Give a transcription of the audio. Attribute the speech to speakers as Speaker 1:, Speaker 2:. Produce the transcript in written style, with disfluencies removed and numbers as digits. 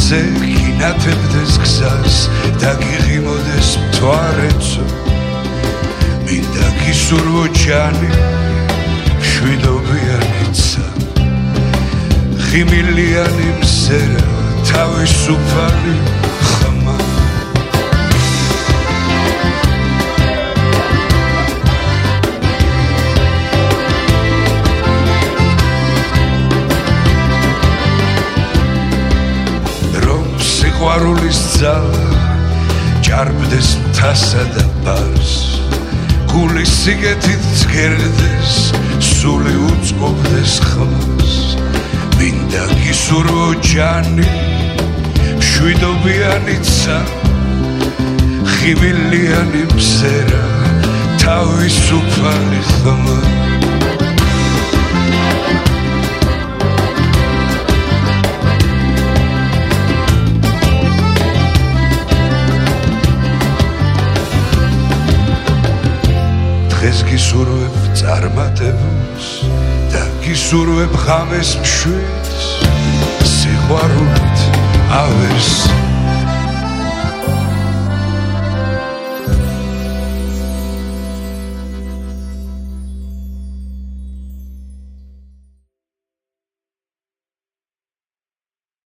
Speaker 1: ხმაზე გინათებდეს გზას და გიღიმოდეს მთვარეცო მინდა გისურვო ჯანი მშვიდობიანიცა ღიმილიანი მზერა თავისუფალი ხმა ყვარულის ძალა ჭარბდეს მთასა და ბარს გულის სიგეთით ძგერდეს სული უწყობდეს ხმას მინდა გისურვო ჯანი მშვიდობიანიცა ღიმილიანი მზერა თავისუფალი ხმა ეს გისურვებ წარმატებას და გისურვებ ღამეს მშვიდს სიყვარულით ავერსს